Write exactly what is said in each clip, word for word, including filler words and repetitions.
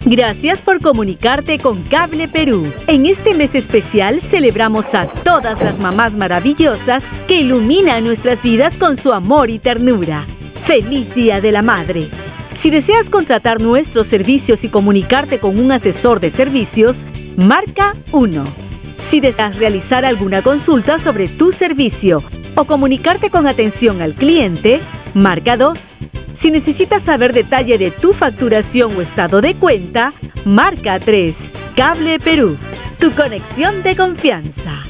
Gracias por comunicarte con Cable Perú. En este mes especial celebramos a todas las mamás maravillosas que iluminan nuestras vidas con su amor y ternura. ¡Feliz Día de la Madre! Si deseas contratar nuestros servicios y comunicarte con un asesor de servicios, marca uno. Si deseas realizar alguna consulta sobre tu servicio o comunicarte con atención al cliente, marca dos. Si necesitas saber detalle de tu facturación o estado de cuenta, marca tres. Cable Perú, tu conexión de confianza.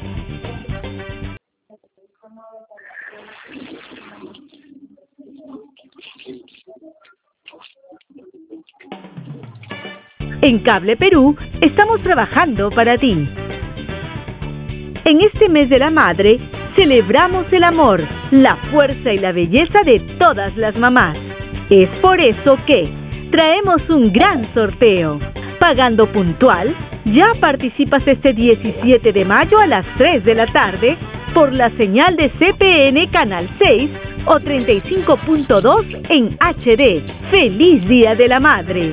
En Cable Perú estamos trabajando para ti. En este mes de la madre, celebramos el amor, la fuerza y la belleza de todas las mamás. Es por eso que traemos un gran sorteo. Pagando puntual, ya participas este diecisiete de mayo a las tres de la tarde por la señal de C P N Canal seis o treinta y cinco punto dos en H D. ¡Feliz Día de la Madre!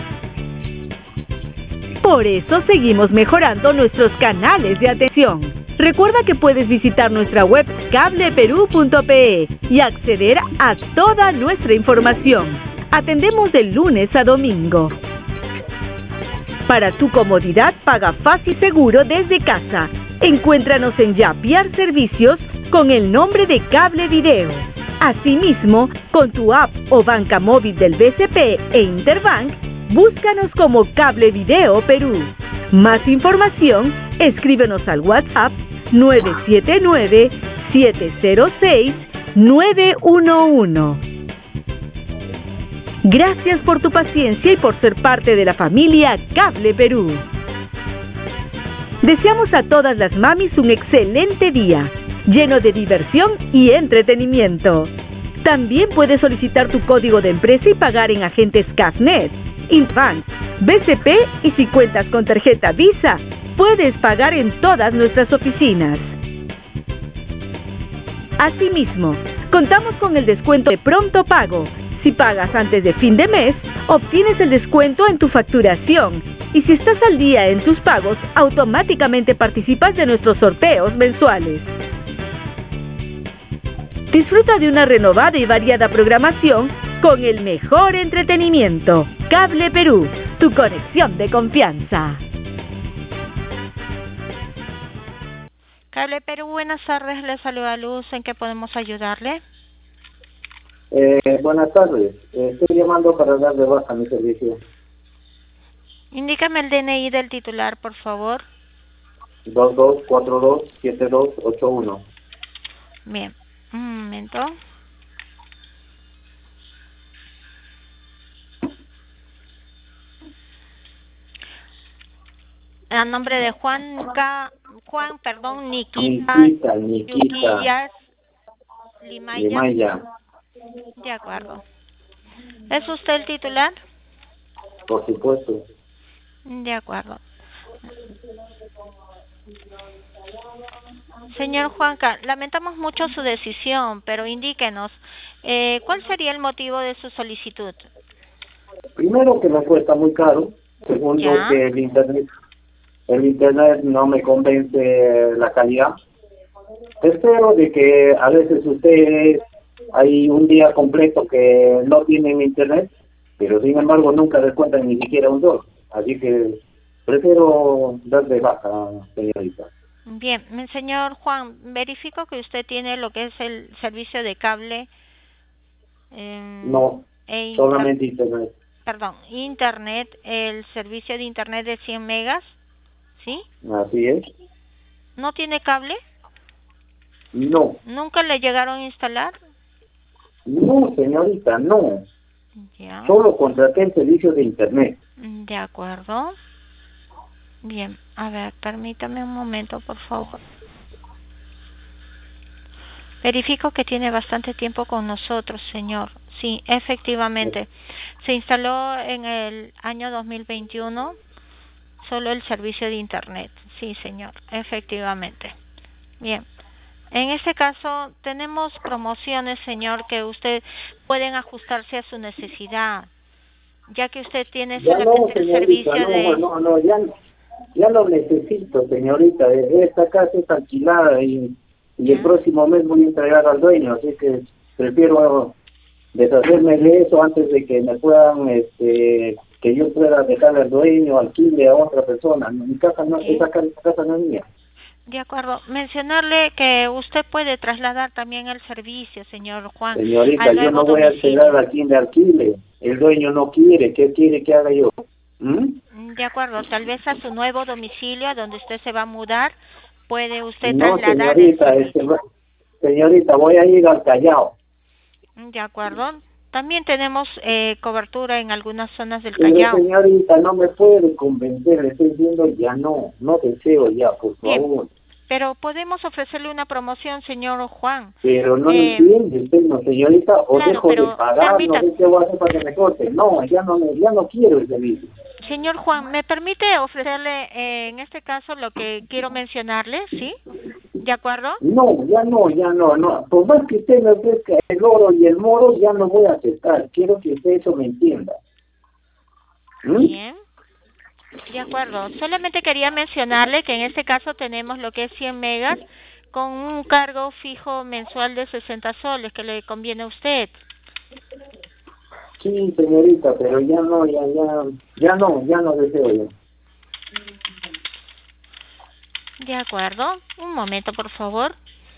Por eso seguimos mejorando nuestros canales de atención. Recuerda que puedes visitar nuestra web cable perú punto pe y acceder a toda nuestra información. Atendemos de lunes a domingo. Para tu comodidad, paga fácil y seguro desde casa. Encuéntranos en Yapiar Servicios con el nombre de Cable Video. Asimismo, con tu app o banca móvil del B C P e Interbank, búscanos como Cable Video Perú. Más información, escríbenos al WhatsApp nueve siete nueve, siete cero seis, nueve uno uno. Gracias por tu paciencia y por ser parte de la familia Cable Perú. Deseamos a todas las mamis un excelente día, lleno de diversión y entretenimiento. También puedes solicitar tu código de empresa y pagar en agentes Cafnet, Interbank, B C P y si cuentas con tarjeta Visa, puedes pagar en todas nuestras oficinas. Asimismo, contamos con el descuento de pronto pago. Si pagas antes de fin de mes, obtienes el descuento en tu facturación. Y si estás al día en tus pagos, automáticamente participas de nuestros sorteos mensuales. Disfruta de una renovada y variada programación con el mejor entretenimiento. Cable Perú, tu conexión de confianza. Cable Perú, buenas tardes, le saluda Luz, ¿en qué podemos ayudarle? Eh, buenas tardes, eh, estoy llamando para dar de baja mi servicio. Indícame el D N I del titular, por favor. dos dos cuatro dos siete dos ocho uno. Bien, un momento. A nombre de Juan K. Juan, perdón, Nikita. Nikita, Nikita. Limaya. Limaya. De acuerdo. ¿Es usted el titular? Por supuesto. De acuerdo. Señor Juanca, lamentamos mucho su decisión, pero indíquenos, eh, ¿cuál sería el motivo de su solicitud? Primero, que me cuesta muy caro. Segundo, ¿Ya? que el internet, el internet no me convence la calidad. Tercero, de que a veces usted hay un día completo que no tienen internet, pero sin embargo nunca descuentan ni siquiera un dólar. Así que prefiero dar de baja, señorita. Bien, mi señor Juan, verifico que usted tiene lo que es el servicio de cable. Eh, No, e inter solamente internet. Perdón, internet, el servicio de internet de cien megas, ¿sí? Así es. ¿No tiene cable? No. ¿Nunca le llegaron a instalar? No, señorita, no. Ya. Solo contraté el servicio de internet. De acuerdo. Bien, a ver, permítame un momento, por favor. Verifico que tiene bastante tiempo con nosotros, señor. Sí, efectivamente. Se instaló en el año dos mil veintiuno solo el servicio de internet. Sí, señor, efectivamente. Bien. En este caso, tenemos promociones, señor, que usted pueden ajustarse a su necesidad. ya que usted tiene Ya no, solamente el señorita, servicio no, de... no, no, ya, ya lo necesito, señorita. Esta casa es alquilada y, y el ¿Ya? próximo mes voy a entregar al dueño, así que prefiero deshacerme de eso antes de que me puedan, este, que yo pueda dejar al dueño, alquile a otra persona. Mi casa no, Sí. esa casa, casa no es mía. De acuerdo. Mencionarle que usted puede trasladar también el servicio, señor Juan, Señorita, al yo nuevo no voy a domicilio. entregar a quien le alquile. El dueño no quiere. ¿Qué quiere que haga yo? ¿Mm? De acuerdo. Tal vez a su nuevo domicilio, a donde usted se va a mudar, puede usted No, trasladar el señorita, este, servicio. señorita, voy a ir al Callao. De acuerdo. También tenemos eh, cobertura en algunas zonas del Pero Callao. señorita, no me puede convencer, le estoy diciendo ya no, no deseo ya, por Bien. favor. Pero podemos ofrecerle una promoción, señor Juan. Pero no Eh, entiende usted, no, señorita, o claro, dejo pero de pagar, permita, no sé qué voy a hacer para que me corte. No, ya no, me- ya no quiero el servicio. señor Juan, ¿me permite ofrecerle eh, en este caso lo que quiero mencionarle, sí? ¿De acuerdo? No, ya no, ya no, no. Por más que usted me ofrezca el oro y el moro, ya no voy a aceptar. Quiero que usted eso me entienda. ¿Mm? Bien. De acuerdo. Solamente quería mencionarle que en este caso tenemos lo que es cien megas con un cargo fijo mensual de sesenta soles que le conviene a usted. Sí, señorita, pero ya no, ya, ya, ya no, ya no deseo yo. De acuerdo. Un momento, por favor.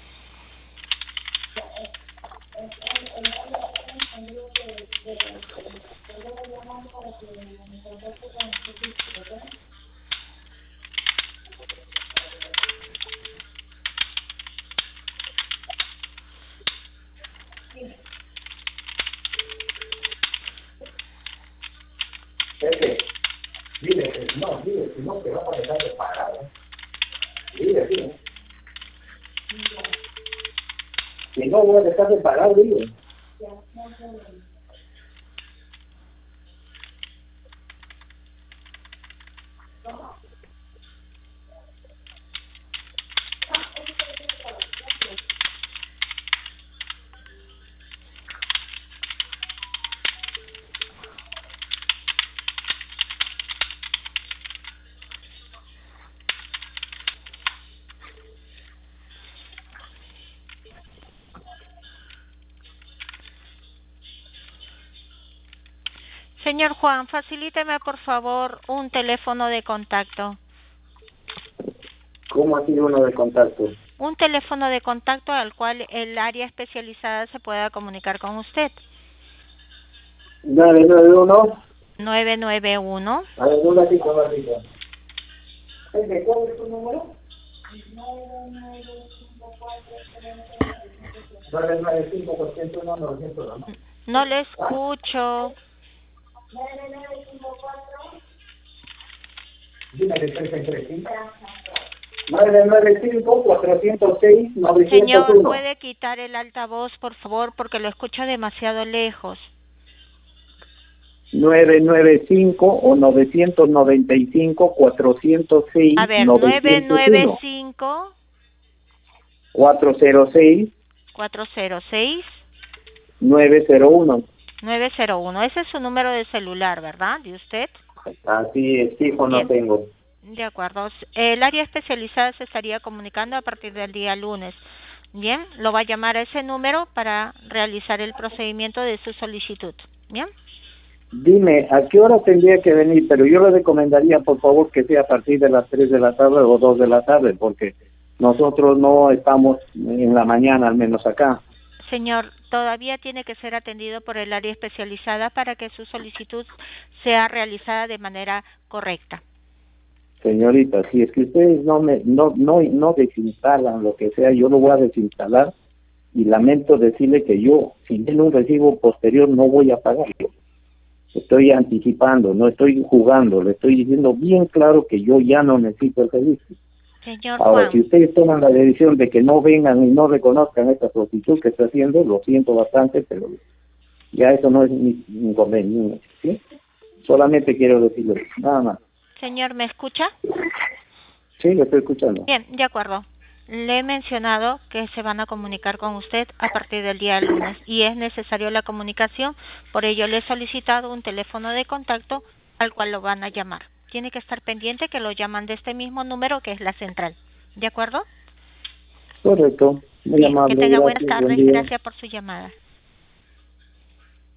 Pepe, dile que no, dile que no, te vas a dejar de pagar. ¿Eh? Dile, dile. Que no voy a dejar de pagar, dile. Señor Juan, facilíteme por favor un teléfono de contacto. ¿Cómo ha sido uno de contacto? Un teléfono de contacto al cual el área especializada se pueda comunicar con usted. nueve nueve uno. nueve nueve uno. A ver, un ratito, un ratito. Pepe, ¿cuál es tu número? nueve nueve cinco, cuatrocientos uno, novecientos uno, ¿no? No le escucho. Dime de tres en tres, ¿sí? nueve nueve cinco, cuatrocientos seis, novecientos Señor, uno. ¿puede quitar el altavoz, por favor? Porque lo escucho demasiado lejos. nueve nueve cinco o novecientos noventa y cinco, cuatrocientos seis, A ver, nueve novecientos nueve uno. cinco, cuatrocientos seis, cuatro cero seis, nueve cero uno. nueve cero uno. Ese es su número de celular, ¿verdad? ¿De usted? Así es, fijo no Bien. tengo. De acuerdo. El área especializada se estaría comunicando a partir del día lunes. Bien, lo va a llamar a ese número para realizar el procedimiento de su solicitud. Bien. Dime, ¿a qué hora tendría que venir? Pero yo le recomendaría, por favor, que sea a partir de las tres de la tarde o dos de la tarde, porque nosotros no estamos en la mañana, al menos acá. Señor, todavía tiene que ser atendido por el área especializada para que su solicitud sea realizada de manera correcta. Señorita, si es que ustedes no me no no no desinstalan lo que sea, yo lo voy a desinstalar y lamento decirle que yo, si viene un recibo posterior, no voy a pagarlo. Estoy anticipando, no estoy jugando, le estoy diciendo bien claro que yo ya no necesito el servicio. Señor Ahora, Juan, si ustedes toman la decisión de que no vengan y no reconozcan esta solicitud que está haciendo, lo siento bastante, pero ya eso no es mi inconveniente, ¿sí? Solamente quiero decirlo, nada más. señor, ¿me escucha? Sí, lo estoy escuchando. Bien, de acuerdo. Le he mencionado que se van a comunicar con usted a partir del día lunes y es necesario la comunicación, por ello le he solicitado un teléfono de contacto al cual lo van a llamar. Tiene que estar pendiente que lo llaman de este mismo número que es la central. ¿De acuerdo? Correcto. Muy Bien, amable. que tenga buenas Gracias. tardes. Buen día. Gracias por su llamada.